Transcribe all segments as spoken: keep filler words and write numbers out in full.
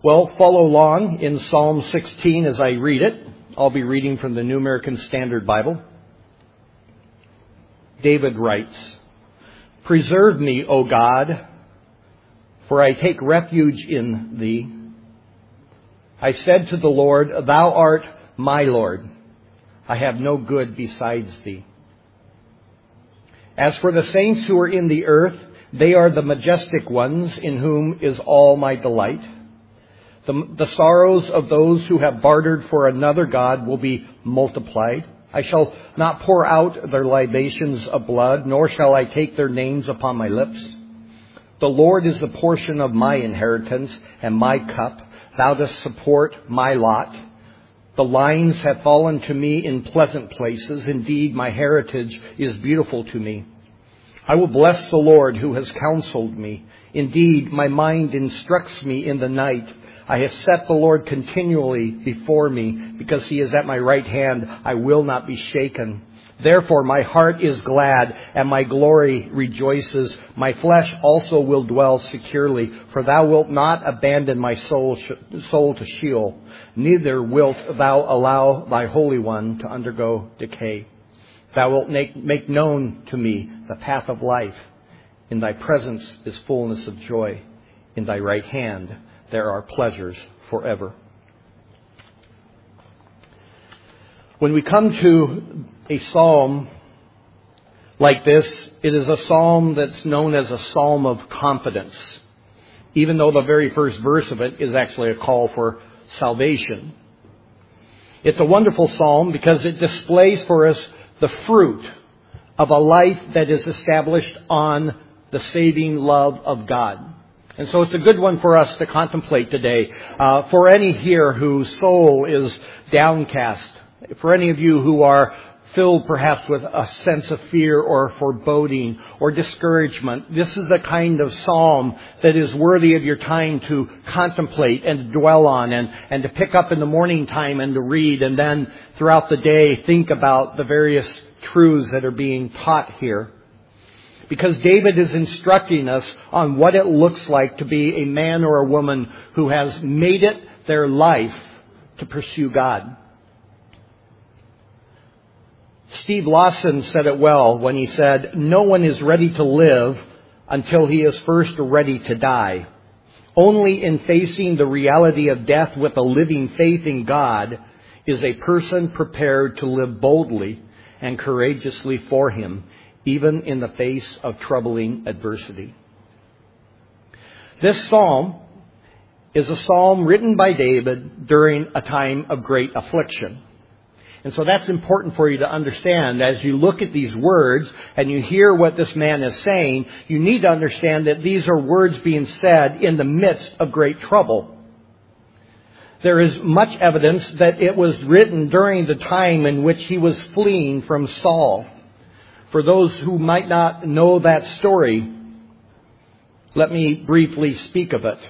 Well, follow along in Psalm sixteen as I read it. I'll be reading from the New American Standard Bible. David writes, "Preserve me, O God, for I take refuge in Thee. I said to the Lord, Thou art my Lord. I have no good besides Thee. As for the saints who are in the earth, they are the majestic ones in whom is all my delight. The, the sorrows of those who have bartered for another God will be multiplied. I shall not pour out their libations of blood, nor shall I take their names upon my lips. The Lord is the portion of my inheritance and my cup. Thou dost support my lot. The lines have fallen to me in pleasant places. Indeed, my heritage is beautiful to me. I will bless the Lord who has counseled me. Indeed, my mind instructs me in the night. I have set the Lord continually before me. Because He is at my right hand, I will not be shaken. Therefore, my heart is glad and my glory rejoices. My flesh also will dwell securely. For Thou wilt not abandon my soul, soul to Sheol. Neither wilt Thou allow Thy Holy One to undergo decay. Thou wilt make, make known to me the path of life. In Thy presence is fullness of joy. In Thy right hand there are pleasures forever." When we come to a psalm like this, it is a psalm that's known as a psalm of confidence, even though the very first verse of it is actually a call for salvation. It's a wonderful psalm because it displays for us the fruit of a life that is established on the saving love of God. And so it's a good one for us to contemplate today. Uh, for any here whose soul is downcast, for any of you who are filled perhaps with a sense of fear or foreboding or discouragement, this is the kind of psalm that is worthy of your time to contemplate and to dwell on and, and to pick up in the morning time and to read, and then throughout the day think about the various truths that are being taught here. Because David is instructing us on what it looks like to be a man or a woman who has made it their life to pursue God. Steve Lawson said it well when he said, "No one is ready to live until he is first ready to die. Only in facing the reality of death with a living faith in God is a person prepared to live boldly and courageously for Him, even in the face of troubling adversity." This psalm is a psalm written by David during a time of great affliction. And so that's important for you to understand. As you look at these words and you hear what this man is saying, you need to understand that these are words being said in the midst of great trouble. There is much evidence that it was written during the time in which he was fleeing from Saul. For those who might not know that story, let me briefly speak of it.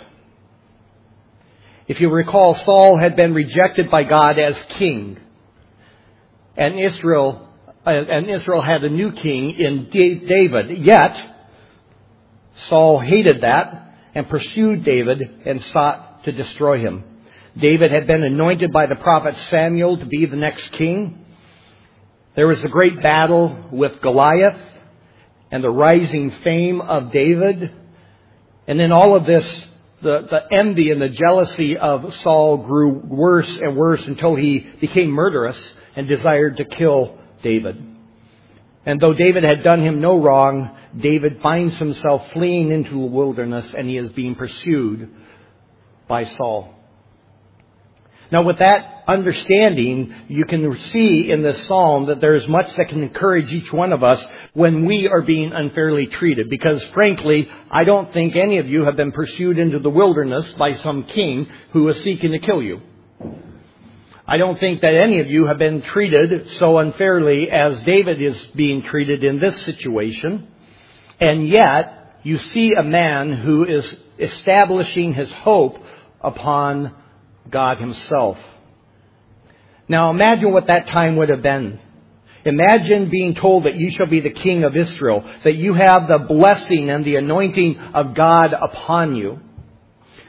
If you recall, Saul had been rejected by God as king. And Israel, uh, and Israel had a new king in David. Yet, Saul hated that and pursued David and sought to destroy him. David had been anointed by the prophet Samuel to be the next king. There was a great battle with Goliath and the rising fame of David. And in all of this, the, the envy and the jealousy of Saul grew worse and worse until he became murderous and desired to kill David. And though David had done him no wrong, David finds himself fleeing into the wilderness and he is being pursued by Saul. Now with that understanding, you can see in this psalm that there is much that can encourage each one of us when we are being unfairly treated. Because frankly, I don't think any of you have been pursued into the wilderness by some king who is seeking to kill you. I don't think that any of you have been treated so unfairly as David is being treated in this situation. And yet, you see a man who is establishing his hope upon God Himself. Now imagine what that time would have been. Imagine being told that you shall be the king of Israel, that you have the blessing and the anointing of God upon you.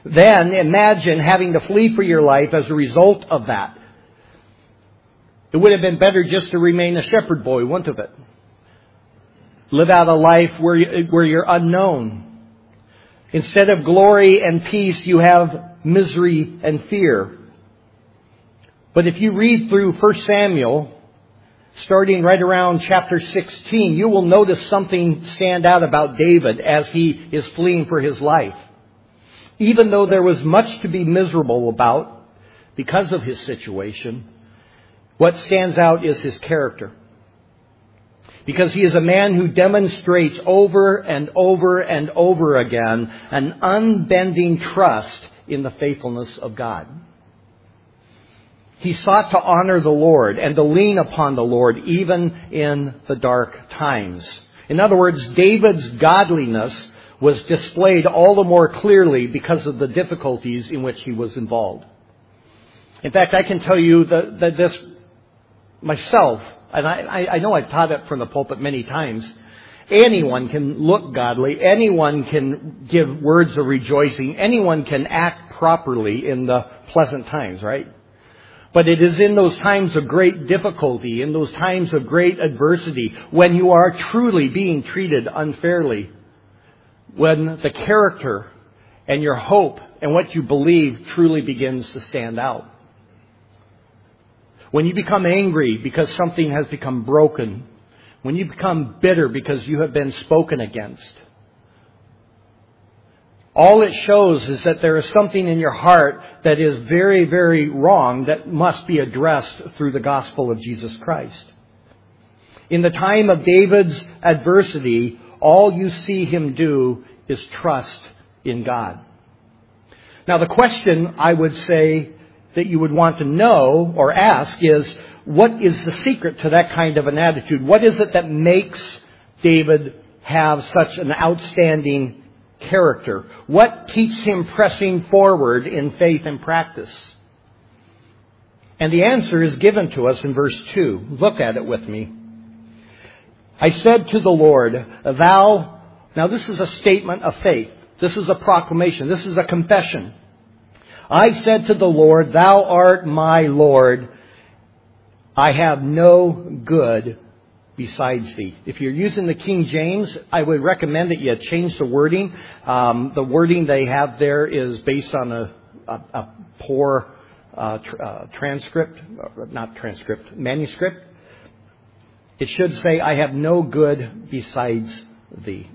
Then imagine having to flee for your life as a result of that. It would have been better just to remain a shepherd boy, wouldn't it? Live out a life where, you, where you're unknown. Instead of glory and peace, you have misery and fear. But if you read through First Samuel, starting right around chapter sixteen, you will notice something stand out about David as he is fleeing for his life. Even though there was much to be miserable about because of his situation, what stands out is his character. Because he is a man who demonstrates over and over and over again an unbending trust in the faithfulness of God. He sought to honor the Lord and to lean upon the Lord even in the dark times. In other words, David's godliness was displayed all the more clearly because of the difficulties in which he was involved. In fact, I can tell you that, that this myself, and I, I know I've taught it from the pulpit many times, anyone can look godly, anyone can give words of rejoicing, anyone can act properly in the pleasant times, right? But it is in those times of great difficulty, in those times of great adversity, when you are truly being treated unfairly, when the character and your hope and what you believe truly begins to stand out. When you become angry because something has become broken, when you become bitter because you have been spoken against, all it shows is that there is something in your heart that is very, very wrong that must be addressed through the gospel of Jesus Christ. In the time of David's adversity, all you see him do is trust in God. Now, the question I would say that you would want to know or ask is, what is the secret to that kind of an attitude? What is it that makes David have such an outstanding character? What keeps him pressing forward in faith and practice? And the answer is given to us in verse two. Look at it with me. I said to the Lord, thou... Now this is a statement of faith. This is a proclamation. This is a confession. I said to the Lord, thou art my Lord. I have no good besides thee. If you're using the King James, I would recommend that you change the wording. Um, the wording they have there is based on a, a, a poor uh, tr- uh, transcript, not transcript, manuscript. It should say, I have no good besides thee.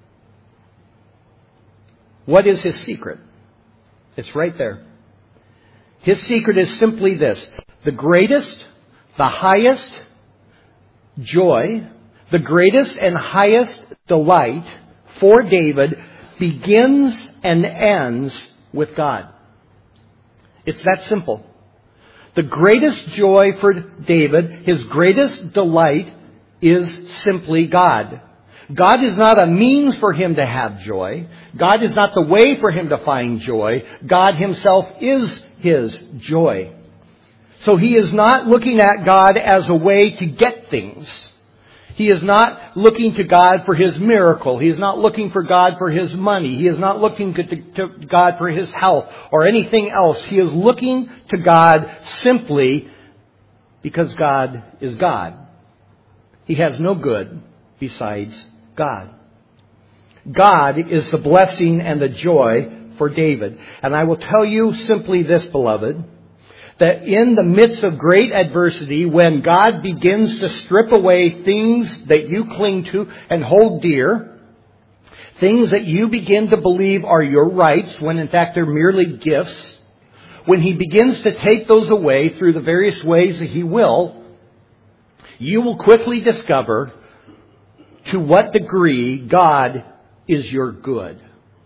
What is his secret? It's right there. His secret is simply this. The greatest, the highest joy, the greatest and highest delight for David begins and ends with God. It's that simple. The greatest joy for David, his greatest delight, is simply God. God is not a means for him to have joy. God is not the way for him to find joy. God himself is his joy. So he is not looking at God as a way to get things. He is not looking to God for his miracle. He is not looking for God for his money. He is not looking to, to God for his health or anything else. He is looking to God simply because God is God. He has no good besides God. God is the blessing and the joy for David. And I will tell you simply this, beloved, that in the midst of great adversity, when God begins to strip away things that you cling to and hold dear, things that you begin to believe are your rights, when in fact they're merely gifts, when He begins to take those away through the various ways that He will, you will quickly discover to what degree God is your good.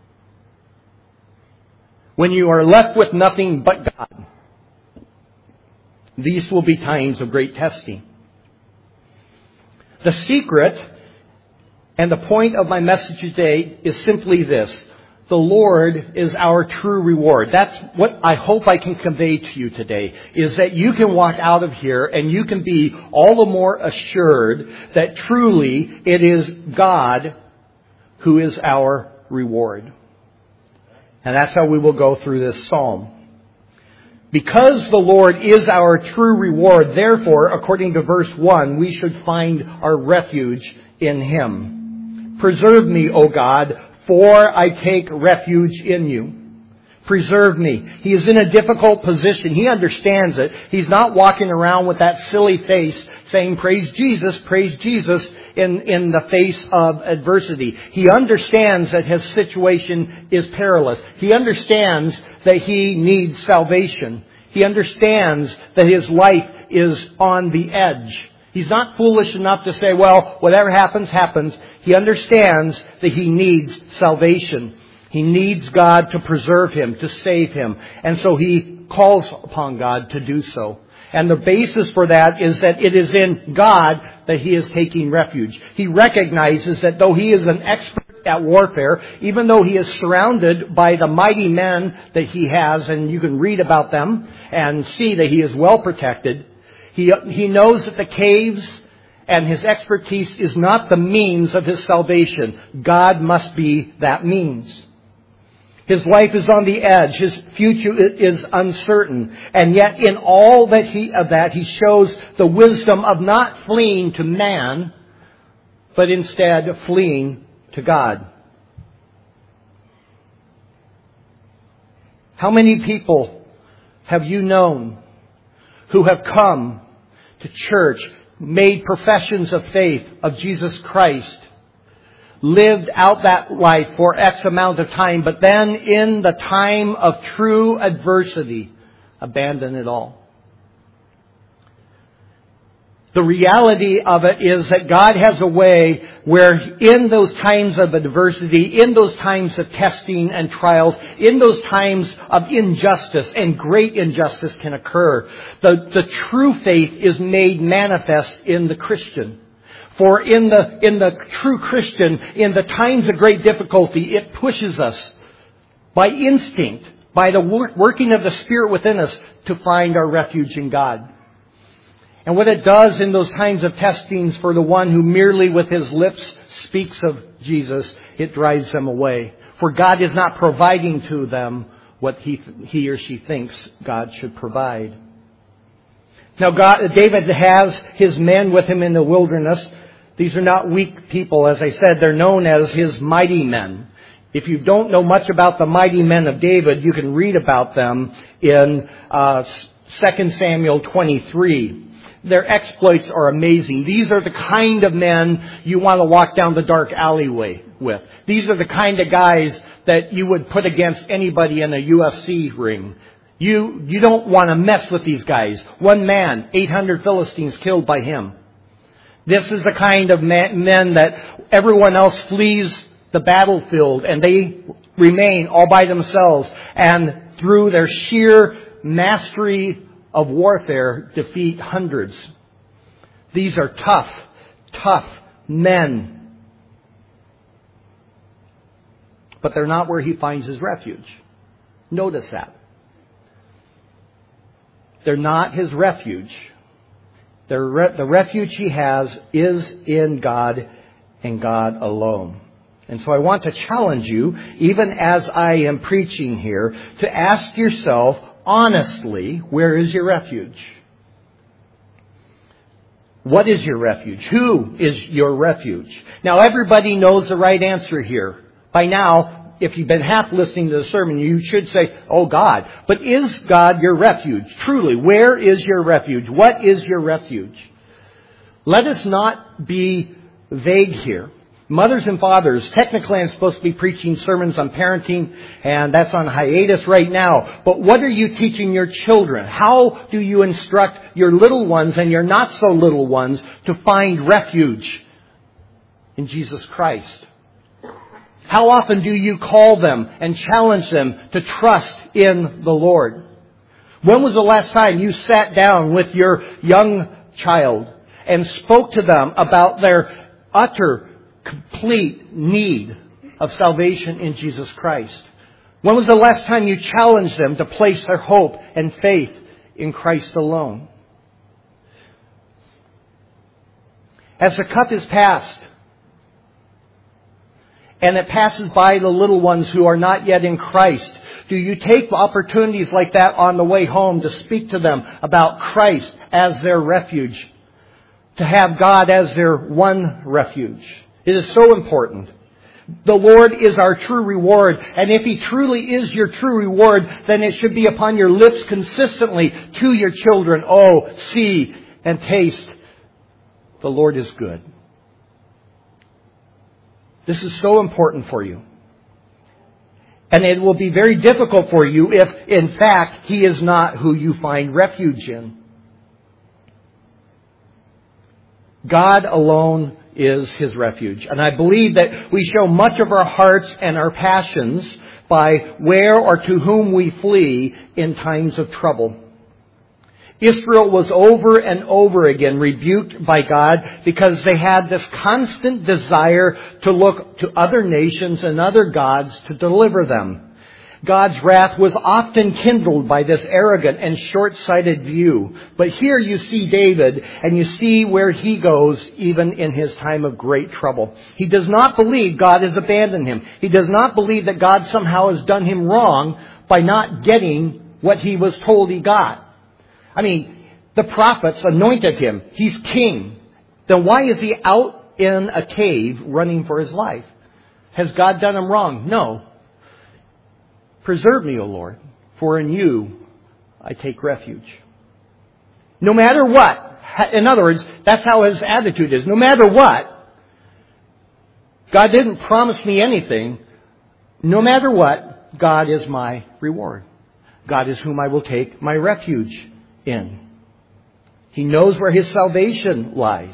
When you are left with nothing but God, these will be times of great testing. The secret and the point of my message today is simply this. The Lord is our true reward. That's what I hope I can convey to you today, is that you can walk out of here and you can be all the more assured that truly it is God who is our reward. And that's how we will go through this psalm. Because the Lord is our true reward, therefore, according to verse one, we should find our refuge in Him. Preserve me, O God, for I take refuge in you. Preserve me. He is in a difficult position. He understands it. He's not walking around with that silly face saying, praise Jesus, praise Jesus, in, in the face of adversity. He understands that his situation is perilous. He understands that he needs salvation. He understands that his life is on the edge. He's not foolish enough to say, well, whatever happens, happens. He understands that he needs salvation. He needs God to preserve him, to save him. And so he calls upon God to do so. And the basis for that is that it is in God that he is taking refuge. He recognizes that though he is an expert at warfare, even though he is surrounded by the mighty men that he has, and you can read about them and see that he is well protected, he, he knows that the caves and his expertise is not the means of his salvation. God must be that means. His life is on the edge. His future is uncertain. And yet in all that he, of that, he shows the wisdom of not fleeing to man, but instead fleeing to God. How many people have you known who have come to church, made professions of faith of Jesus Christ, lived out that life for X amount of time, but then in the time of true adversity, abandon it all? The reality of it is that God has a way where in those times of adversity, in those times of testing and trials, in those times of injustice, and great injustice can occur, the, the true faith is made manifest in the Christian. For in the, in the true Christian, in the times of great difficulty, it pushes us by instinct, by the work, working of the Spirit within us, to find our refuge in God. And what it does in those times of testings for the one who merely with his lips speaks of Jesus, it drives them away. For God is not providing to them what he, he or she thinks God should provide. Now God, David has his men with him in the wilderness. These are not weak people. As I said, they're known as his mighty men. If you don't know much about the mighty men of David, you can read about them in uh, Second Samuel twenty-three. Their exploits are amazing. These are the kind of men you want to walk down the dark alleyway with. These are the kind of guys that you would put against anybody in a U F C ring. You, you don't want to mess with these guys. One man, eight hundred Philistines killed by him. This is the kind of men that everyone else flees the battlefield and they remain all by themselves, and through their sheer mastery of warfare defeat hundreds. These are tough, tough men. But they're not where he finds his refuge. Notice that. They're not his refuge. The, re- the refuge he has is in God and God alone. And so I want to challenge you, even as I am preaching here, to ask yourself honestly, where is your refuge? What is your refuge? Who is your refuge? Now everybody knows the right answer here. By now, if you've been half listening to the sermon, you should say, oh God. But is God your refuge? Truly, where is your refuge? What is your refuge? Let us not be vague here. Mothers and fathers, technically I'm supposed to be preaching sermons on parenting, and that's on hiatus right now. But what are you teaching your children? How do you instruct your little ones and your not so little ones to find refuge in Jesus Christ? How often do you call them and challenge them to trust in the Lord? When was the last time you sat down with your young child and spoke to them about their utter complete need of salvation in Jesus Christ? When was the last time you challenged them to place their hope and faith in Christ alone? As the cup is passed, and it passes by the little ones who are not yet in Christ? Do you take opportunities like that on the way home to speak to them about Christ as their refuge? To have God as their one refuge. It is so important. The Lord is our true reward. And if He truly is your true reward, then it should be upon your lips consistently to your children. Oh, see and taste. The Lord is good. This is so important for you. And it will be very difficult for you if, in fact, He is not who you find refuge in. God alone is His refuge. And I believe that we show much of our hearts and our passions by where or to whom we flee in times of trouble. Israel was over and over again rebuked by God because they had this constant desire to look to other nations and other gods to deliver them. God's wrath was often kindled by this arrogant and short-sighted view. But here you see David, and you see where he goes even in his time of great trouble. He does not believe God has abandoned him. He does not believe that God somehow has done him wrong by not getting what he was told he got. I mean, the prophets anointed him. He's king. Then why is he out in a cave running for his life? Has God done him wrong? No. Preserve me, O Lord, for in you I take refuge. No matter what. In other words, that's how his attitude is. No matter what, God didn't promise me anything. No matter what, God is my reward. God is whom I will take my refuge in. He knows where His salvation lies.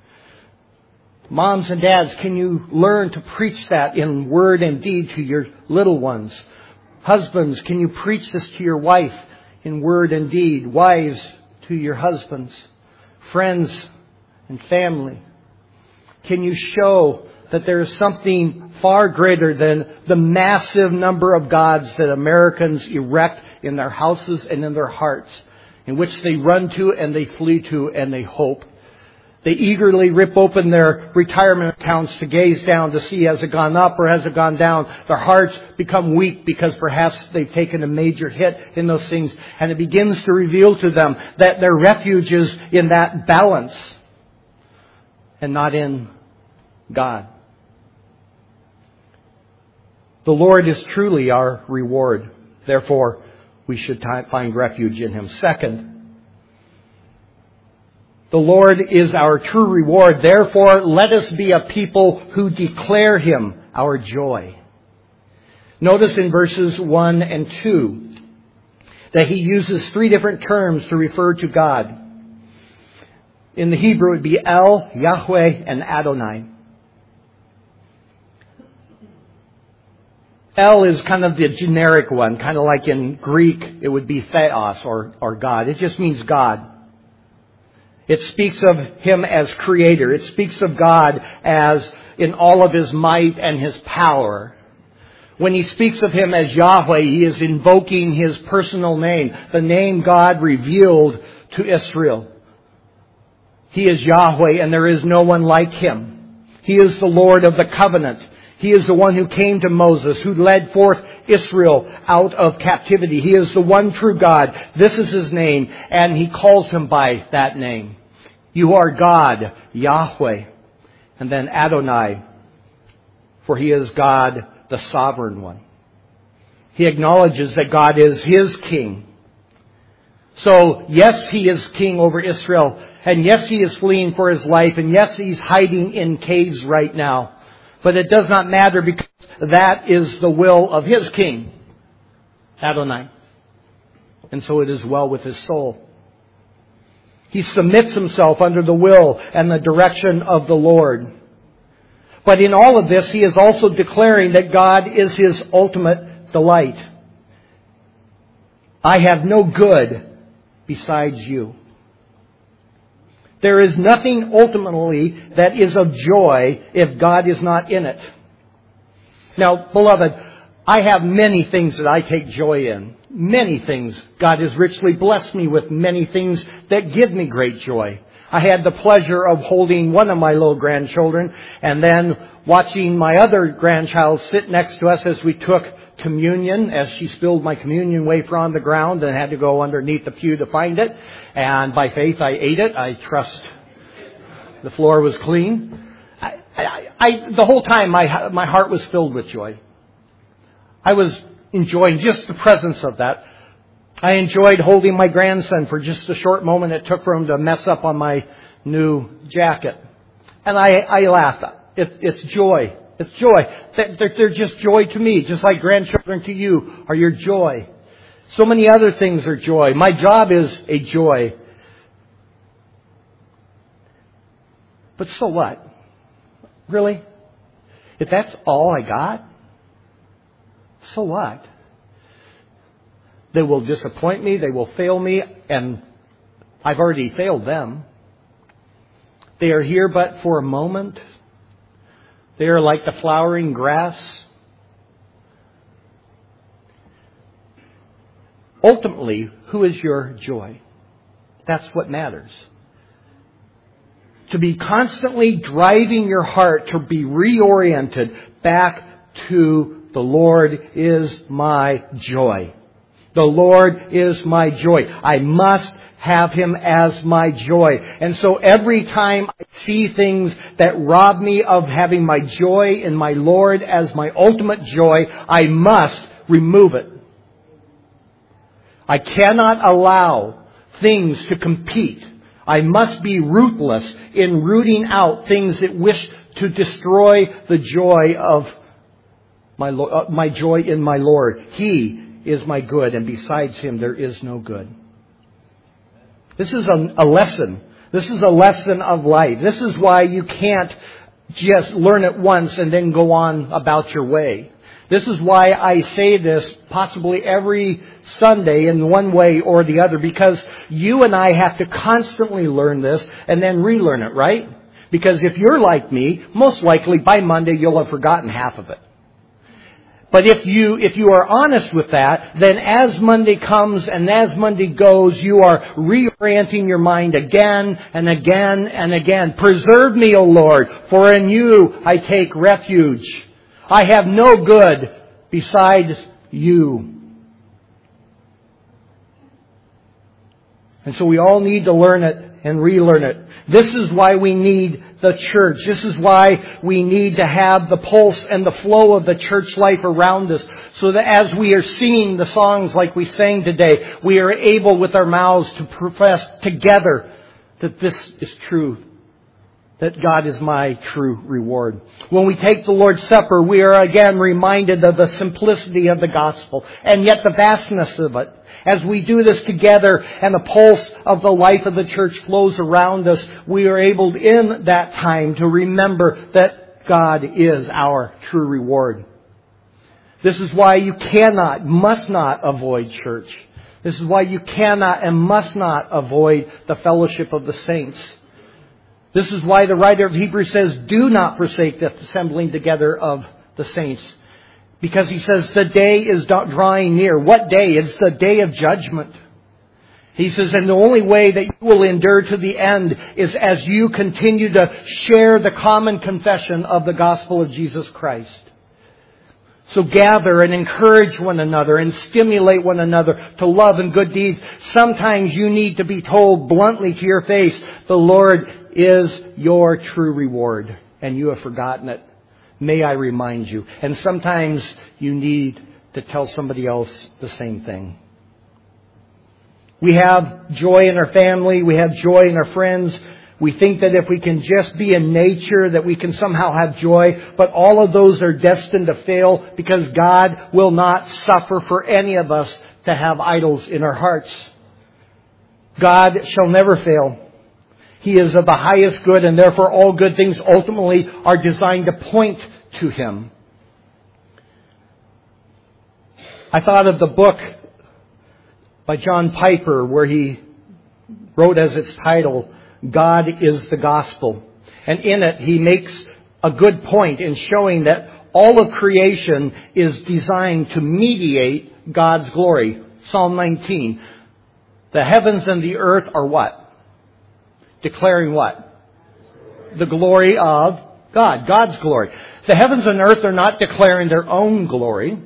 Moms and dads, can you learn to preach that in word and deed to your little ones? Husbands, can you preach this to your wife in word and deed? Wives, to your husbands. Friends and family. Can you show that there is something far greater than the massive number of gods that Americans erect in their houses and in their hearts, in which they run to and they flee to and they hope? They eagerly rip open their retirement accounts to gaze down to see has it gone up or has it gone down. Their hearts become weak because perhaps they've taken a major hit in those things. And it begins to reveal to them that their refuge is in that balance and not in God. The Lord is truly our reward. Therefore, we should find refuge in Him. Second, the Lord is our true reward. Therefore, let us be a people who declare Him our joy. Notice in verses one and two that he uses three different terms to refer to God. In the Hebrew, it would be El, Yahweh, and Adonai. El is kind of the generic one, kind of like in Greek, it would be Theos or, or God. It just means God. It speaks of Him as Creator. It speaks of God as in all of His might and His power. When he speaks of Him as Yahweh, he is invoking His personal name, the name God revealed to Israel. He is Yahweh, and there is no one like Him. He is the Lord of the covenant. He is the one who came to Moses, who led forth Israel out of captivity. He is the one true God. This is His name, and He calls Him by that name. You are God, Yahweh. And then Adonai, for He is God, the sovereign one. He acknowledges that God is His king. So, yes, He is king over Israel. And yes, He is fleeing for His life. And yes, He's hiding in caves right now. But it does not matter because that is the will of His king, Adonai. And so it is well with his soul. He submits himself under the will and the direction of the Lord. But in all of this, he is also declaring that God is his ultimate delight. I have no good besides you. There is nothing ultimately that is of joy if God is not in it. Now, beloved, I have many things that I take joy in. Many things. God has richly blessed me with many things that give me great joy. I had the pleasure of holding one of my little grandchildren and then watching my other grandchild sit next to us as we took communion, as she spilled my communion wafer on the ground and had to go underneath the pew to find it. And by faith, I ate it. I trust the floor was clean. I, I, I, the whole time, my my heart was filled with joy. I was enjoying just the presence of that. I enjoyed holding my grandson for just a short moment it took for him to mess up on my new jacket. And I, I laughed. It, it's joy. It's joy. They're, they're just joy to me, just like grandchildren to you are your joy. So many other things are joy. My job is a joy. But so what? Really? If that's all I got, so what? They will disappoint me, they will fail me, and I've already failed them. They are here but for a moment. They are like the flowering grass. Ultimately, who is your joy? That's what matters. To be constantly driving your heart to be reoriented back to the Lord is my joy. The Lord is my joy. I must have Him as my joy. And so every time I see things that rob me of having my joy in my Lord as my ultimate joy, I must remove it. I cannot allow things to compete. I must be ruthless in rooting out things that wish to destroy the joy of my, uh, my joy in my Lord. He is my good, and besides Him there is no good. This is a, a lesson. This is a lesson of life. This is why you can't just learn it once and then go on about your way. This is why I say this possibly every Sunday in one way or the other, because you and I have to constantly learn this and then relearn it, right? Because if you're like me, most likely by Monday you'll have forgotten half of it. But if you if you are honest with that, then as Monday comes and as Monday goes, you are reorienting your mind again and again and again. Preserve me, O Lord, for in You I take refuge. I have no good besides You. And so we all need to learn it and relearn it. This is why we need the church. This is why we need to have the pulse and the flow of the church life around us, so that as we are singing the songs like we sang today, we are able with our mouths to profess together that this is true, that God is my true reward. When we take the Lord's Supper, we are again reminded of the simplicity of the gospel and yet the vastness of it. As we do this together and the pulse of the life of the church flows around us, we are able in that time to remember that God is our true reward. This is why you cannot, must not avoid church. This is why you cannot and must not avoid the fellowship of the saints. This is why the writer of Hebrews says, do not forsake the assembling together of the saints. Because he says the day is drawing near. What day? It's the day of judgment. He says, and the only way that you will endure to the end is as you continue to share the common confession of the gospel of Jesus Christ. So gather and encourage one another and stimulate one another to love and good deeds. Sometimes you need to be told bluntly to your face, the Lord is your true reward, and you have forgotten it. May I remind you. And sometimes you need to tell somebody else the same thing. We have joy in our family. We have joy in our friends. We think that if we can just be in nature, that we can somehow have joy. But all of those are destined to fail, because God will not suffer for any of us to have idols in our hearts. God shall never fail. He is of the highest good, and therefore all good things ultimately are designed to point to Him. I thought of the book by John Piper where he wrote as its title, God is the Gospel. And in it he makes a good point in showing that all of creation is designed to mediate God's glory. Psalm nineteen. The heavens and the earth are what? Declaring what? The glory of God. God's glory. The heavens and earth are not declaring their own glory.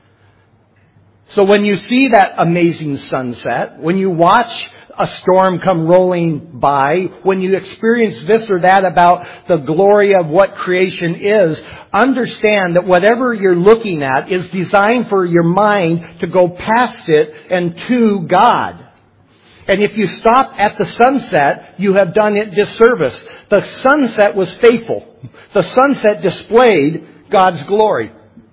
So when you see that amazing sunset, when you watch a storm come rolling by, when you experience this or that about the glory of what creation is, understand that whatever you're looking at is designed for your mind to go past it and to God. And if you stop at the sunset, you have done it disservice. The sunset was faithful. The sunset displayed God's glory.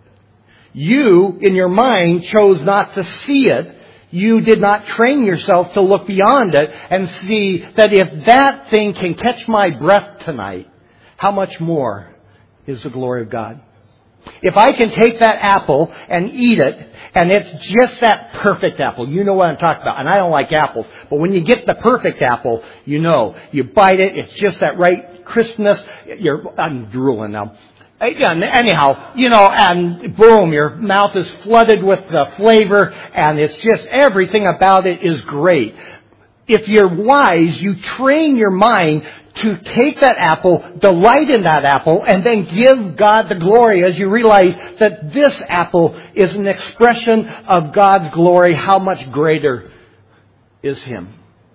You, in your mind, chose not to see it. You did not train yourself to look beyond it and see that if that thing can catch my breath tonight, how much more is the glory of God? If I can take that apple and eat it, and it's just that perfect apple, you know what I'm talking about. And I don't like apples, but when you get the perfect apple, you know, you bite it, it's just that right crispness. You're, I'm drooling now. Again, anyhow, you know, and boom, your mouth is flooded with the flavor, and it's just everything about it is great. If you're wise, you train your mind to take that apple, delight in that apple, and then give God the glory as you realize that this apple is an expression of God's glory. How much greater is Him?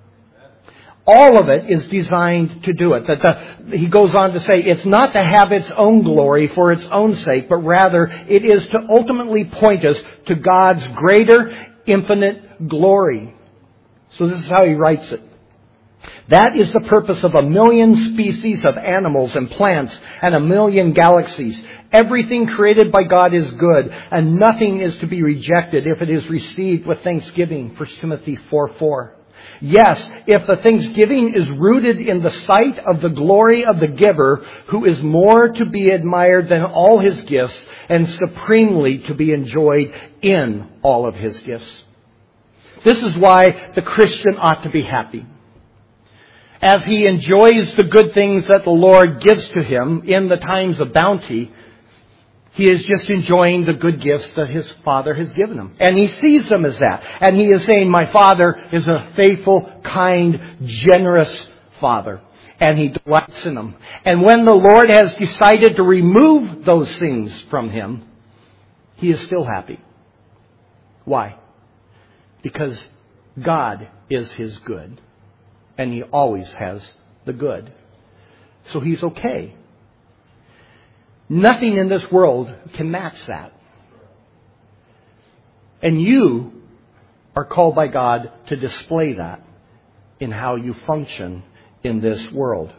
All of it is designed to do it. That the, he goes on to say it's not to have its own glory for its own sake, but rather it is to ultimately point us to God's greater, infinite glory. So this is how he writes it. That is the purpose of a million species of animals and plants and a million galaxies. Everything created by God is good, and nothing is to be rejected if it is received with thanksgiving. First Timothy four four. Yes, if the thanksgiving is rooted in the sight of the glory of the giver, who is more to be admired than all his gifts and supremely to be enjoyed in all of his gifts. This is why the Christian ought to be happy. As he enjoys the good things that the Lord gives to him in the times of bounty, he is just enjoying the good gifts that his Father has given him. And he sees them as that. And he is saying, my Father is a faithful, kind, generous Father. And he delights in them. And when the Lord has decided to remove those things from him, he is still happy. Why? Because God is his good. And he always has the good. So he's okay. Nothing in this world can match that. And you are called by God to display that in how you function in this world.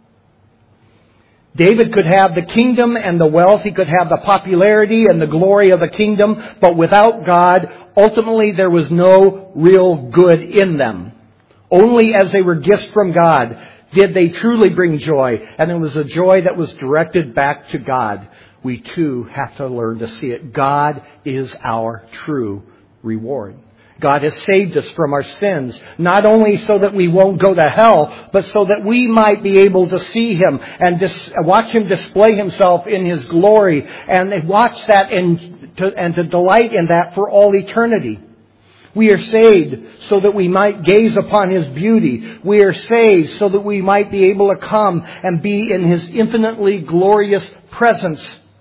David could have the kingdom and the wealth. He could have the popularity and the glory of the kingdom. But without God, ultimately there was no real good in them. Only as they were gifts from God did they truly bring joy. And it was a joy that was directed back to God. We too have to learn to see it. God is our true reward. God has saved us from our sins, not only so that we won't go to hell, but so that we might be able to see Him and dis- watch Him display Himself in His glory, and watch that and to, and to delight in that for all eternity. We are saved so that we might gaze upon His beauty. We are saved so that we might be able to come and be in His infinitely glorious presence.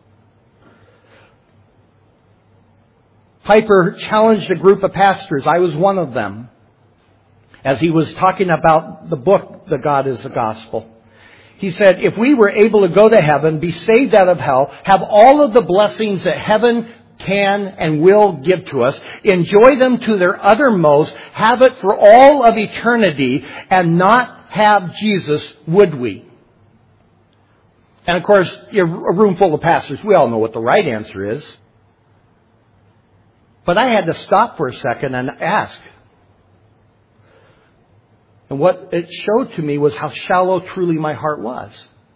Piper challenged a group of pastors. I was one of them. As he was talking about the book, The God is the Gospel. He said, if we were able to go to heaven, be saved out of hell, have all of the blessings that heaven can and will give to us, enjoy them to their uttermost, have it for all of eternity, and not have Jesus, would we? And of course, you're a room full of pastors. We all know what the right answer is. But I had to stop for a second and ask. And what it showed to me was how shallow truly my heart was.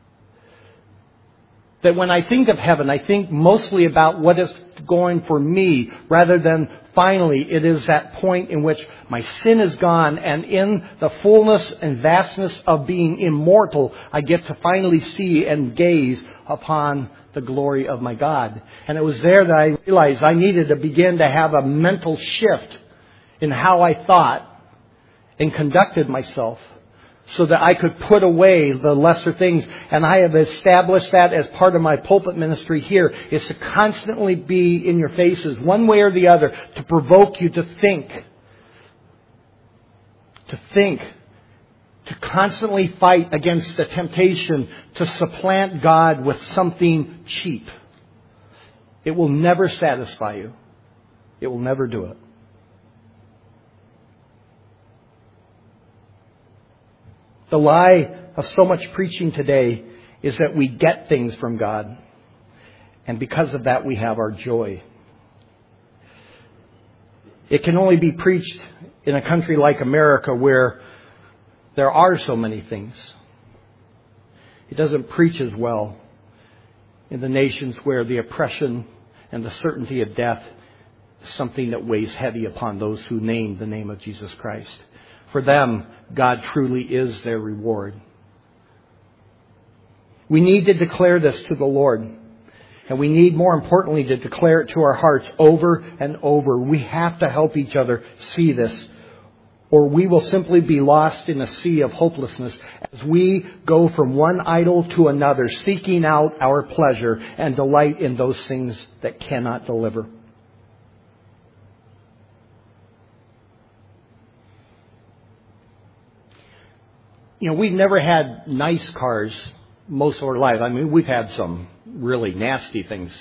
That when I think of heaven, I think mostly about what is going for me, rather than finally it is that point in which my sin is gone, and in the fullness and vastness of being immortal, I get to finally see and gaze upon the glory of my God. And it was there that I realized I needed to begin to have a mental shift in how I thought and conducted myself, so that I could put away the lesser things. And I have established that as part of my pulpit ministry here, is to constantly be in your faces, one way or the other, to provoke you to think. To think. To constantly fight against the temptation to supplant God with something cheap. It will never satisfy you. It will never do it. The lie of so much preaching today is that we get things from God. And because of that, we have our joy. It can only be preached in a country like America where there are so many things. It doesn't preach as well in the nations where the oppression and the certainty of death is something that weighs heavy upon those who name the name of Jesus Christ. For them, God truly is their reward. We need to declare this to the Lord. And we need, more importantly, to declare it to our hearts over and over. We have to help each other see this, or we will simply be lost in a sea of hopelessness as we go from one idol to another, seeking out our pleasure and delight in those things that cannot deliver. You know, we've never had nice cars most of our life. I mean, we've had some really nasty things.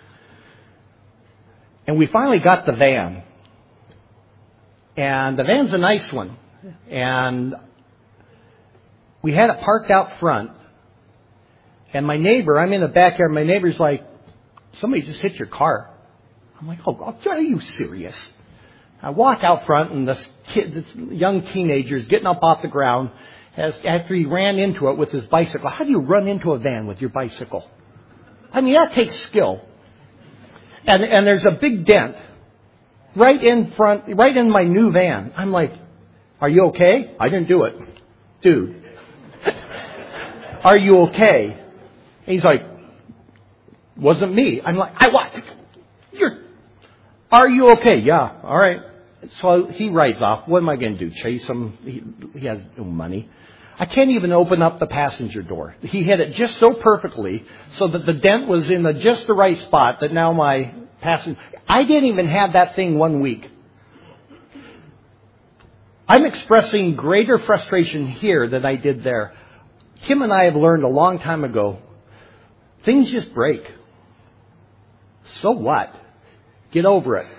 And we finally got the van. And the van's a nice one. And we had it parked out front. And my neighbor, I'm in the backyard, my neighbor's like, somebody just hit your car. I'm like, oh, are you serious? I walk out front and this kid, this young teenager is getting up off the ground. As, after he ran into it with his bicycle. How do you run into a van with your bicycle? I mean, that takes skill. And, and there's a big dent right in front, right in my new van. I'm like, are you okay? I didn't do it. Dude, are you okay? And he's like, wasn't me. I'm like, I what? You're, are you okay? Yeah, all right. So he rides off. What am I going to do? Chase him? He, he has no money. I can't even open up the passenger door. He hit it just so perfectly so that the dent was in the just the right spot that now my passenger... I didn't even have that thing one week. I'm expressing greater frustration here than I did there. Kim and I have learned a long time ago, things just break. So what? Get over it.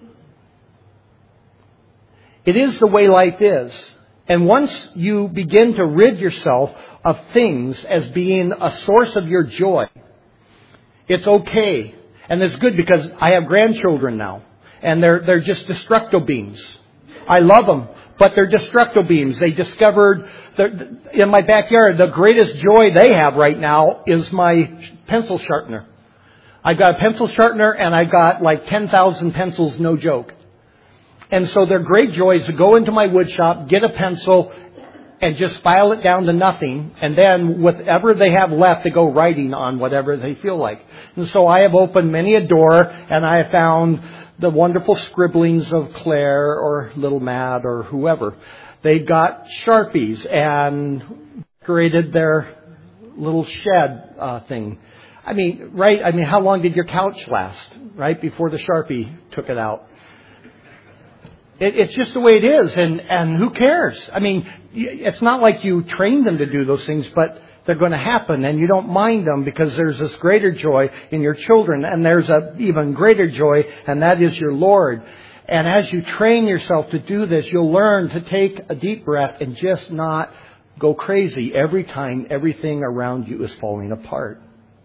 It is the way life is. And once you begin to rid yourself of things as being a source of your joy, it's okay. And it's good because I have grandchildren now. And they're, they're just destructo beams. I love them, but they're destructo beams. They discovered, in my backyard, the greatest joy they have right now is my pencil sharpener. I've got a pencil sharpener and I've got like ten thousand pencils, no joke. And so their great joy is to go into my wood shop, get a pencil, and just file it down to nothing. And then whatever they have left, they go writing on whatever they feel like. And so I have opened many a door, and I have found the wonderful scribblings of Claire or Little Matt or whoever. They got Sharpies and decorated their little shed uh, thing. I mean, right? I mean, how long did your couch last, right, before the Sharpie took it out? It, it's just the way it is, and, and who cares? I mean, it's not like you train them to do those things, but they're going to happen, and you don't mind them because there's this greater joy in your children, and there's a even greater joy, and that is your Lord. And as you train yourself to do this, you'll learn to take a deep breath and just not go crazy every time everything around you is falling apart.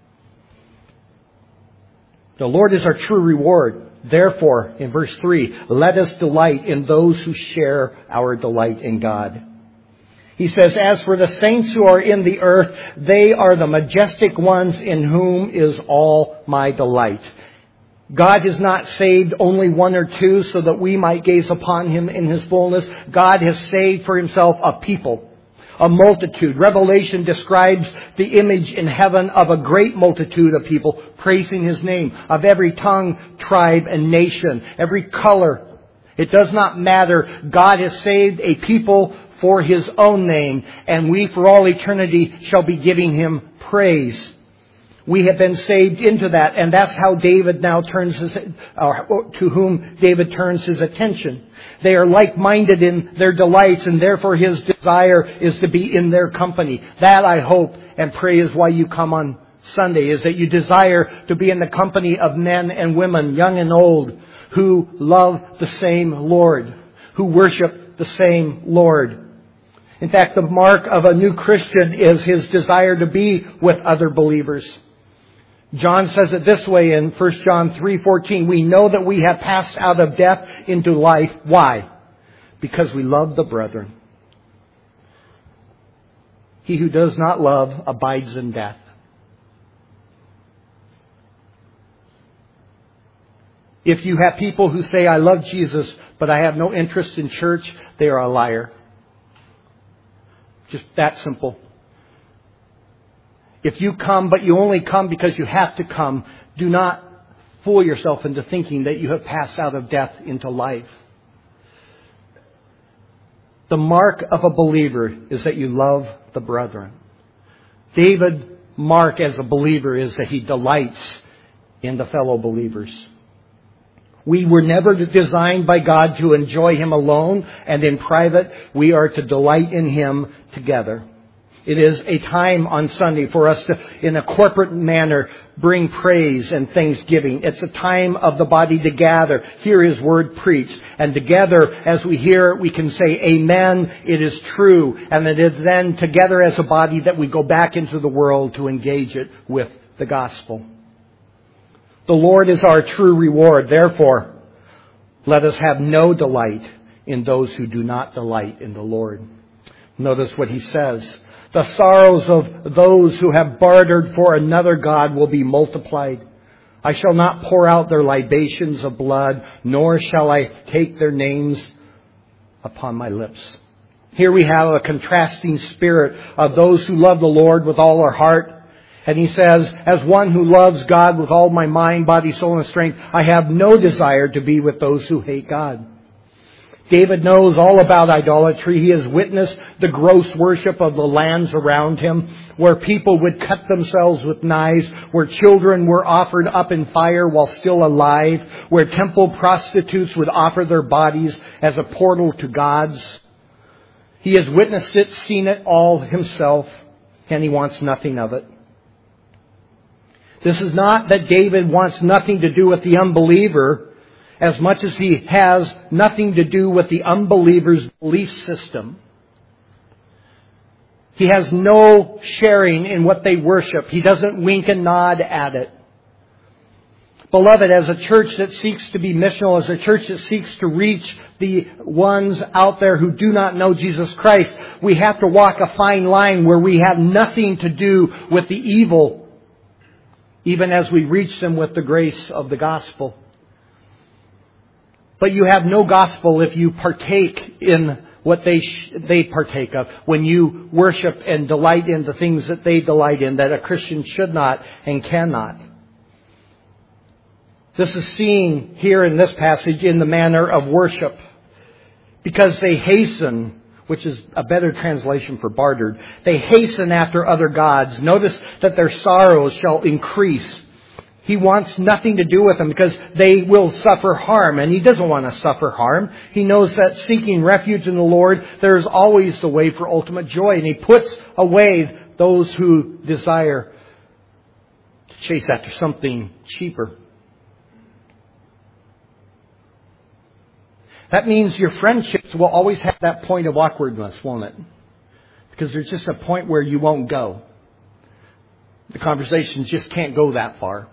The Lord is our true reward. Therefore, in verse three, let us delight in those who share our delight in God. He says, as for the saints who are in the earth, they are the majestic ones in whom is all my delight. God has not saved only one or two so that we might gaze upon Him in His fullness. God has saved for Himself a people, a multitude. Revelation describes the image in heaven of a great multitude of people praising His name, of every tongue, tribe, and nation, every color. It does not matter. God has saved a people for His own name, and we for all eternity shall be giving Him praise. We have been saved into that, and that's how David now turns his, or to whom David turns his attention. They are like-minded in their delights, and therefore his desire is to be in their company. That, I hope and pray, is why you come on Sunday, is that you desire to be in the company of men and women, young and old, who love the same Lord, who worship the same Lord. In fact, the mark of a new Christian is his desire to be with other believers. John says it this way in First John three fourteen. We know that we have passed out of death into life. Why? Because we love the brethren. He who does not love abides in death. If you have people who say, I love Jesus, but I have no interest in church, they are a liar. Just that simple. If you come, but you only come because you have to come, do not fool yourself into thinking that you have passed out of death into life. The mark of a believer is that you love the brethren. David's mark as a believer is that he delights in the fellow believers. We were never designed by God to enjoy Him alone and in private. We are to delight in Him together. It is a time on Sunday for us to, in a corporate manner, bring praise and thanksgiving. It's a time of the body to gather, hear His word preached. And together, as we hear it, we can say, Amen, it is true. And it is then together as a body that we go back into the world to engage it with the gospel. The Lord is our true reward. Therefore, let us have no delight in those who do not delight in the Lord. Notice what He says. The sorrows of those who have bartered for another god will be multiplied. I shall not pour out their libations of blood, nor shall I take their names upon my lips. Here we have a contrasting spirit of those who love the Lord with all their heart. And he says, as one who loves God with all my mind, body, soul, and strength, I have no desire to be with those who hate God. David knows all about idolatry. He has witnessed the gross worship of the lands around him, where people would cut themselves with knives, where children were offered up in fire while still alive, where temple prostitutes would offer their bodies as a portal to gods. He has witnessed it, seen it all himself, and he wants nothing of it. This is not that David wants nothing to do with the unbeliever, as much as he has nothing to do with the unbeliever's belief system. He has no sharing in what they worship. He doesn't wink and nod at it. Beloved, as a church that seeks to be missional, as a church that seeks to reach the ones out there who do not know Jesus Christ, we have to walk a fine line where we have nothing to do with the evil, even as we reach them with the grace of the gospel. But you have no gospel if you partake in what they sh- they partake of. When you worship and delight in the things that they delight in, that a Christian should not and cannot. This is seen here in this passage in the manner of worship. Because they hasten, which is a better translation for bartered, they hasten after other gods. Notice that their sorrows shall increase. He wants nothing to do with them because they will suffer harm. And he doesn't want to suffer harm. He knows that seeking refuge in the Lord, there is always the way for ultimate joy. And he puts away those who desire to chase after something cheaper. That means your friendships will always have that point of awkwardness, won't it? Because there's just a point where you won't go. The conversations just can't go that far.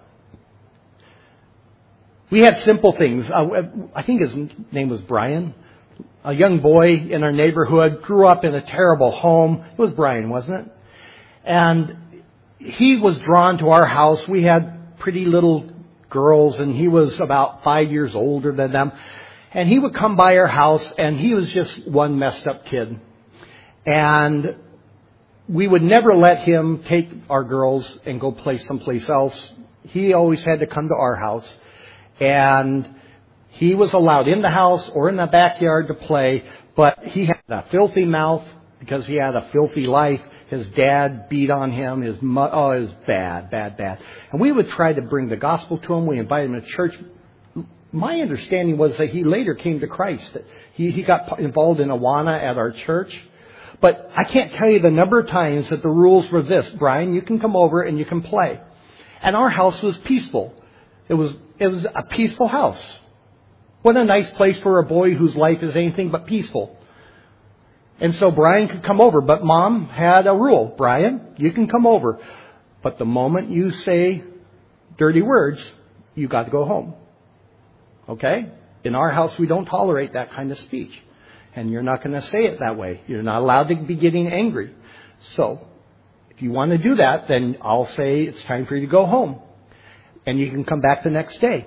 We had simple things. Uh, I think his name was Brian. A young boy in our neighborhood, grew up in a terrible home. It was Brian, wasn't it? And he was drawn to our house. We had pretty little girls, and he was about five years older than them. And he would come by our house, and he was just one messed up kid. And we would never let him take our girls and go play someplace else. He always had to come to our house. And He was allowed in the house or in the backyard to play, but he had a filthy mouth because he had a filthy life. His dad beat on him. His mo- oh, it was bad, bad, bad. And we would try to bring the gospel to him. We invited him to church. My understanding was that he later came to Christ. He, he got involved in Awana at our church. But I can't tell you the number of times that the rules were this: Brian, you can come over and you can play. And our house was peaceful. It was, it was a peaceful house. What a nice place for a boy whose life is anything but peaceful. And so Brian could come over, but Mom had a rule. Brian, you can come over, but the moment you say dirty words, you got to go home. Okay? In our house, we don't tolerate that kind of speech. And you're not going to say it that way. You're not allowed to be getting angry. So, if you want to do that, then I'll say it's time for you to go home. And you can come back the next day.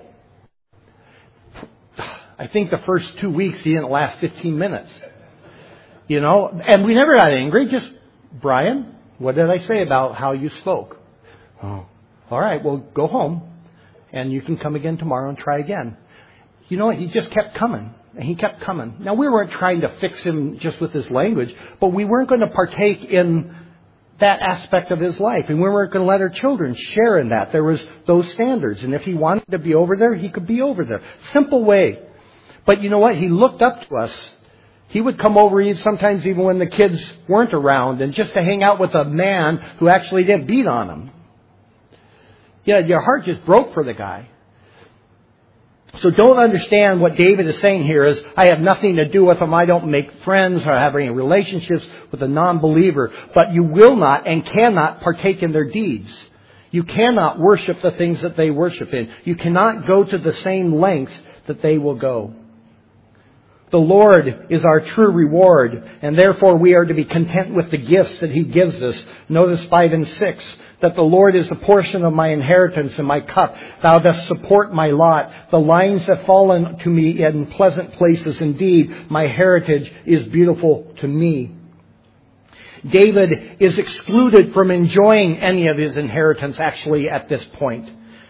I think the first two weeks he didn't last fifteen minutes. You know, and we never got angry. Just, Brian, what did I say about how you spoke? Oh, all right, well, go home. And you can come again tomorrow and try again. You know what? He just kept coming. And he kept coming. Now, we weren't trying to fix him just with his language, but we weren't going to partake in that aspect of his life. And we weren't going to let our children share in that. There was those standards. And if he wanted to be over there, he could be over there. Simple way. But you know what? He looked up to us. He would come over sometimes even when the kids weren't around, and just to hang out with a man who actually didn't beat on him. Yeah, your heart just broke for the guy. So don't understand what David is saying here is, I have nothing to do with them. I don't make friends or have any relationships with a non-believer. But you will not and cannot partake in their deeds. You cannot worship the things that they worship in. You cannot go to the same lengths that they will go. The Lord is our true reward, and therefore we are to be content with the gifts that He gives us. Notice five and six, that the Lord is a portion of my inheritance and my cup. Thou dost support my lot. The lines have fallen to me in pleasant places. Indeed, my heritage is beautiful to me. David is excluded from enjoying any of his inheritance actually at this point.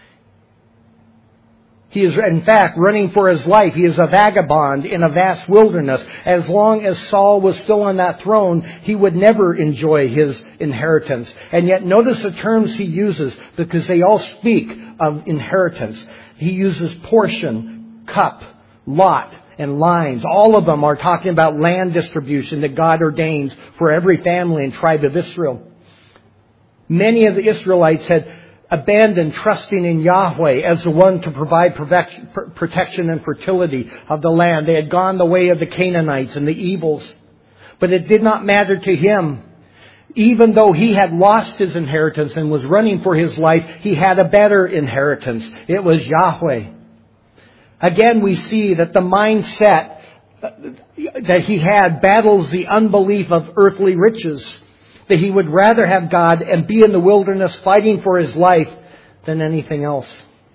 He is, in fact, running for his life. He is a vagabond in a vast wilderness. As long as Saul was still on that throne, he would never enjoy his inheritance. And yet notice the terms he uses, because they all speak of inheritance. He uses portion, cup, lot, and lines. All of them are talking about land distribution that God ordains for every family and tribe of Israel. Many of the Israelites had abandoned trusting in Yahweh as the one to provide protection and fertility of the land. They had gone the way of the Canaanites and the evils. But it did not matter to him. Even though he had lost his inheritance and was running for his life, he had a better inheritance. It was Yahweh. Again, we see that the mindset that he had battles the unbelief of earthly riches. That he would rather have God and be in the wilderness fighting for his life than anything else.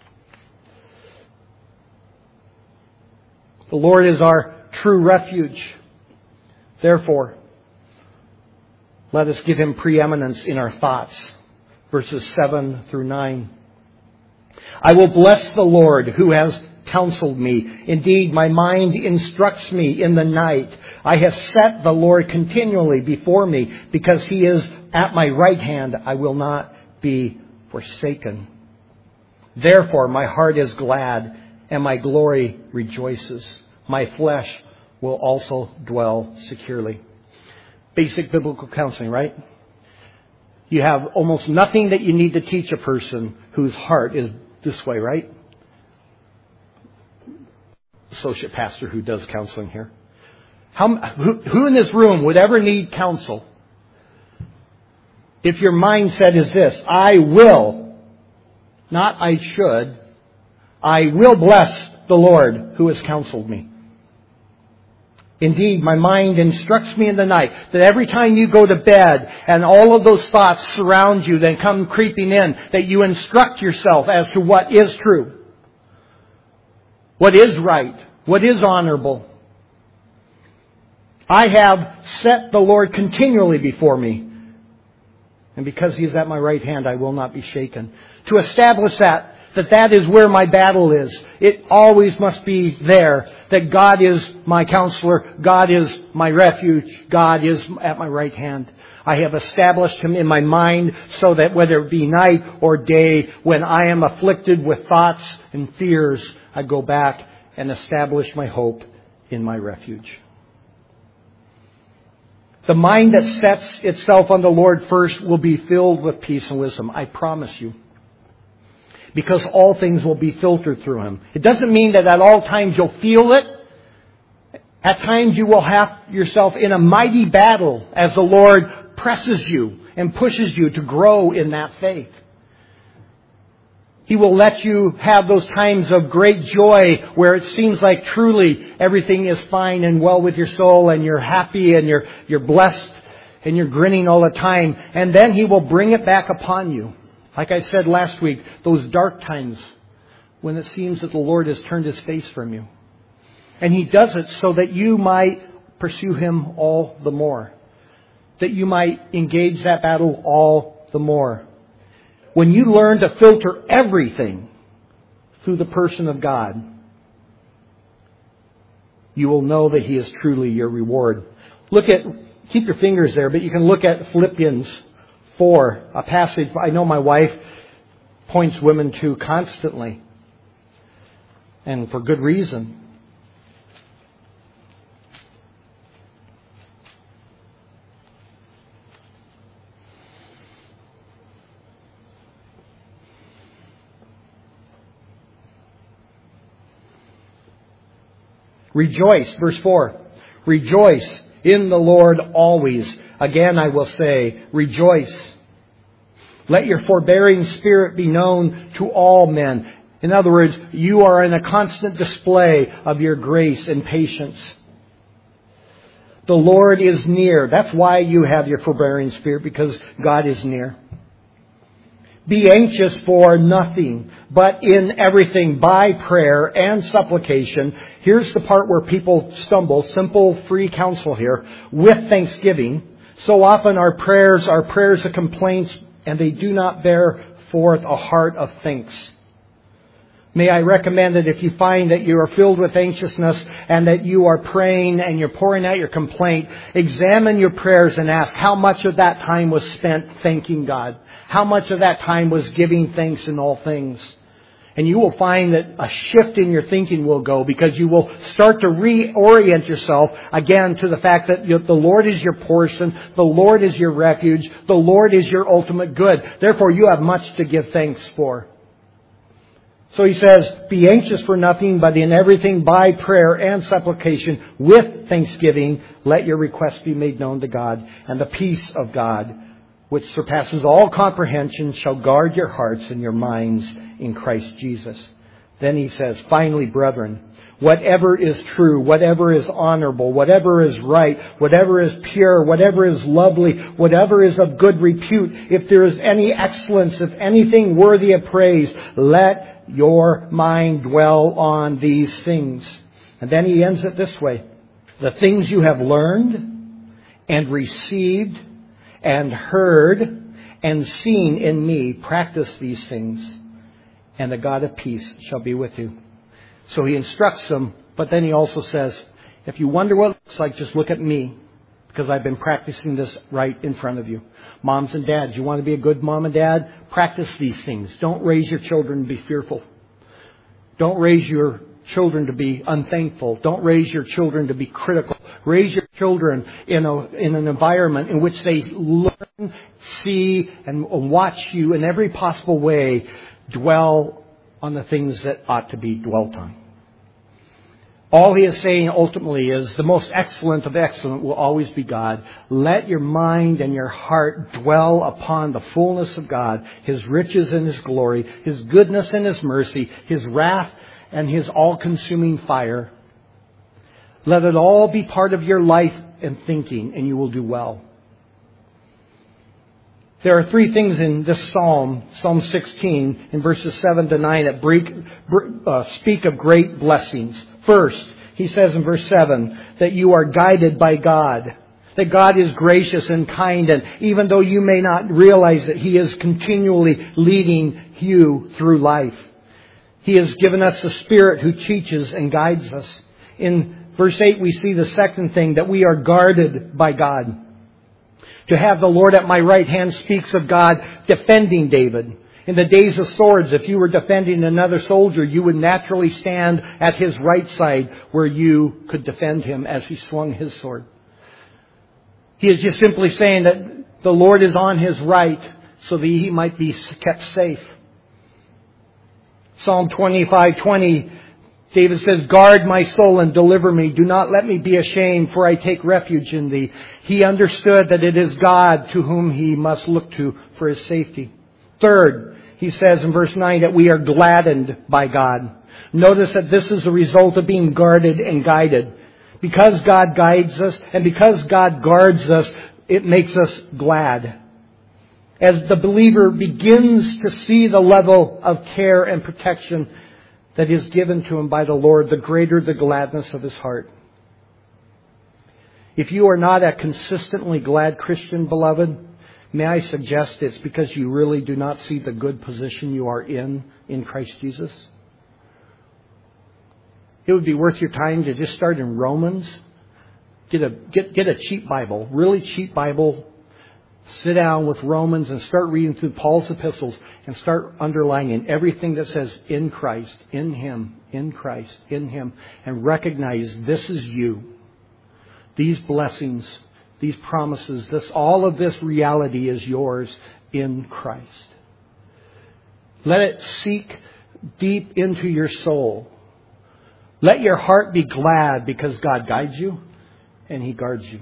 The Lord is our true refuge. Therefore, let us give Him preeminence in our thoughts. Verses seven through nine. I will bless the Lord who has counseled me. Indeed, my mind instructs me in the night. I have set the Lord continually before me, because He is at my right hand. I will not be forsaken. Therefore, my heart is glad and my glory rejoices. My flesh will also dwell securely. Basic biblical counseling, right? You have almost nothing that you need to teach a person whose heart is this way, right? Associate pastor who does counseling here. How, who, who in this room would ever need counsel if your mindset is this: I will, not I should, I will bless the Lord who has counseled me. Indeed, my mind instructs me in the night, that every time you go to bed and all of those thoughts surround you, then come creeping in, that you instruct yourself as to what is true. What is right? What is honorable? I have set the Lord continually before me. And because He is at my right hand, I will not be shaken. To establish that, that that is where my battle is. It always must be there. That God is my counselor. God is my refuge. God is at my right hand. I have established Him in my mind so that whether it be night or day, when I am afflicted with thoughts and fears, I go back and establish my hope in my refuge. The mind that sets itself on the Lord first will be filled with peace and wisdom. I promise you. Because all things will be filtered through Him. It doesn't mean that at all times you'll feel it. At times you will have yourself in a mighty battle as the Lord presses you and pushes you to grow in that faith. He will let you have those times of great joy where it seems like truly everything is fine and well with your soul and you're happy and you're, you're blessed and you're grinning all the time. And then He will bring it back upon you. Like I said last week, those dark times when it seems that the Lord has turned His face from you. And He does it so that you might pursue Him all the more. That you might engage that battle all the more. When you learn to filter everything through the person of God, you will know that He is truly your reward. Look at, keep your fingers there, but you can look at Philippians four, a passage I know my wife points women to constantly, and for good reason. Rejoice, verse four. Rejoice in the Lord always. Again, I will say, rejoice. Let your forbearing spirit be known to all men. In other words, you are in a constant display of your grace and patience. The Lord is near. That's why you have your forbearing spirit, because God is near. Be anxious for nothing, but in everything by prayer and supplication. Here's the part where people stumble. Simple, free counsel here. With thanksgiving. So often our prayers are prayers of complaints, and they do not bear forth a heart of thanks. May I recommend that if you find that you are filled with anxiousness and that you are praying and you're pouring out your complaint, examine your prayers and ask how much of that time was spent thanking God. How much of that time was giving thanks in all things. And you will find that a shift in your thinking will go, because you will start to reorient yourself again to the fact that the Lord is your portion, the Lord is your refuge, the Lord is your ultimate good. Therefore, you have much to give thanks for. So he says, be anxious for nothing, but in everything by prayer and supplication with thanksgiving, let your requests be made known to God. And the peace of God, which surpasses all comprehension, shall guard your hearts and your minds in Christ Jesus. Then he says, finally, brethren, whatever is true, whatever is honorable, whatever is right, whatever is pure, whatever is lovely, whatever is of good repute, if there is any excellence, if anything worthy of praise, let your mind dwell on these things. And then he ends it this way. The things you have learned and received and heard and seen in me, practice these things, and the God of peace shall be with you. So he instructs them, but then he also says, if you wonder what it looks like, just look at me, because I've been practicing this right in front of you. Moms and dads, you want to be a good mom and dad? Practice these things. Don't raise your children to be fearful. Don't raise your children to be unthankful. Don't raise your children to be critical. Raise your children in a in an environment in which they learn, see, and watch you in every possible way dwell on the things that ought to be dwelt on. All he is saying ultimately is the most excellent of excellent will always be God. Let your mind and your heart dwell upon the fullness of God, His riches and His glory, His goodness and His mercy, His wrath and His all-consuming fire. Let it all be part of your life and thinking, and you will do well. There are three things in this psalm, Psalm sixteen, in verses seven to nine, that break, uh, speak of great blessings. First, he says in verse seven that you are guided by God. That God is gracious and kind, and even though you may not realize that He is continually leading you through life. He has given us the Spirit who teaches and guides us. In verse eight, we see the second thing, that we are guarded by God. To have the Lord at my right hand speaks of God defending David. In the days of swords, if you were defending another soldier, you would naturally stand at his right side where you could defend him as he swung his sword. He is just simply saying that the Lord is on his right so that he might be kept safe. Psalm twenty-five twenty, David says, guard my soul and deliver me. Do not let me be ashamed, for I take refuge in thee. He understood that it is God to whom he must look to for his safety. Third, he says in verse nine that we are gladdened by God. Notice that this is a result of being guarded and guided. Because God guides us and because God guards us, it makes us glad. As the believer begins to see the level of care and protection that is given to him by the Lord, the greater the gladness of his heart. If you are not a consistently glad Christian, beloved, may I suggest it's because you really do not see the good position you are in in Christ Jesus? It would be worth your time to just start in Romans. Get a, get, get a cheap Bible, really cheap Bible. Sit down with Romans and start reading through Paul's epistles and start underlining everything that says in Christ, in Him, in Christ, in Him. And recognize this is you. These blessings, these promises, this, all of this reality is yours in Christ. Let it seek deep into your soul. Let your heart be glad because God guides you and He guards you.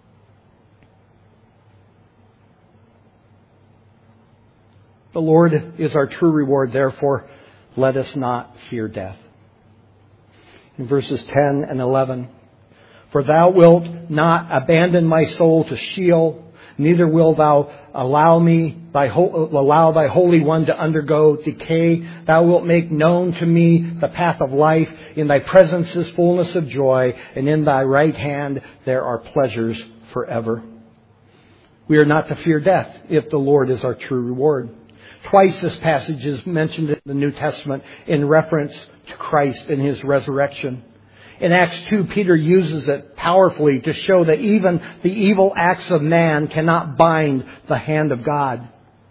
The Lord is our true reward, therefore let us not fear death. In verses ten and eleven, for thou wilt not abandon my soul to Sheol, neither wilt thou allow me, thy allow thy Holy One to undergo decay. Thou wilt make known to me the path of life. In thy presence is fullness of joy, and in thy right hand there are pleasures forever. We are not to fear death if the Lord is our true reward. Twice this passage is mentioned in the New Testament in reference to Christ and His resurrection. In Acts two, Peter uses it powerfully to show that even the evil acts of man cannot bind the hand of God.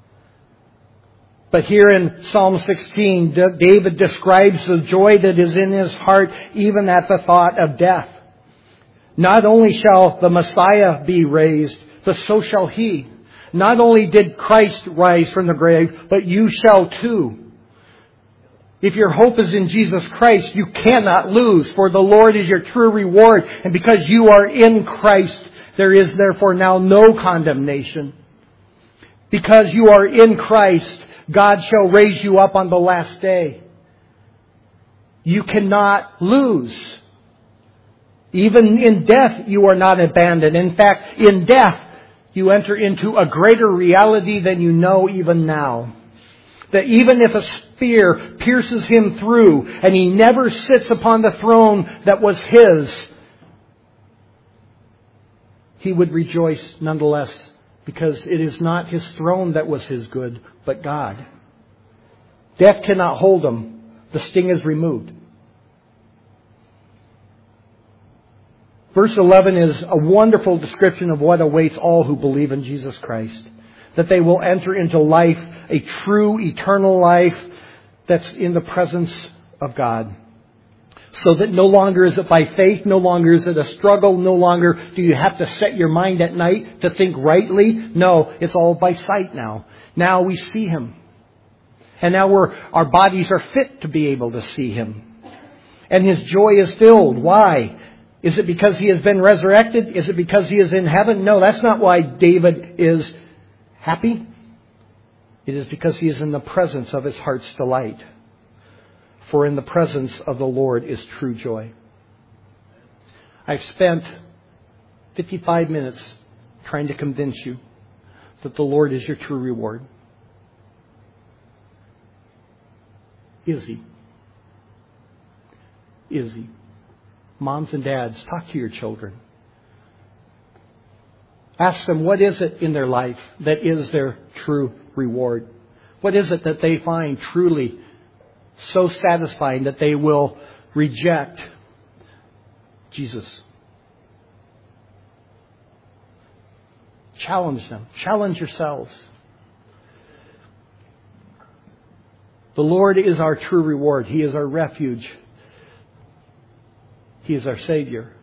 But here in Psalm sixteen, David describes the joy that is in his heart even at the thought of death. Not only shall the Messiah be raised, but so shall he. Not only did Christ rise from the grave, but you shall too. If your hope is in Jesus Christ, you cannot lose, for the Lord is your true reward. And because you are in Christ, there is therefore now no condemnation. Because you are in Christ, God shall raise you up on the last day. You cannot lose. Even in death, you are not abandoned. In fact, in death, you enter into a greater reality than you know even now. That even if a spear pierces him through and he never sits upon the throne that was his, he would rejoice nonetheless, because it is not his throne that was his good, but God. Death cannot hold him. The sting is removed. Verse eleven is a wonderful description of what awaits all who believe in Jesus Christ. That they will enter into life, a true eternal life that's in the presence of God. So that no longer is it by faith, no longer is it a struggle, no longer do you have to set your mind at night to think rightly. No, it's all by sight now. Now we see Him. And now we're, our bodies are fit to be able to see Him. And His joy is filled. Why? Is it because He has been resurrected? Is it because He is in heaven? No, that's not why David is happy. It is because he is in the presence of his heart's delight. For in the presence of the Lord is true joy. I've spent fifty-five minutes trying to convince you that the Lord is your true reward. Is He? Is He? Moms and dads, talk to your children. Ask them, what is it in their life that is their true reward? What is it that they find truly so satisfying that they will reject Jesus. Challenge them. Challenge yourselves. The Lord is our true reward. He is our refuge. He is our Savior.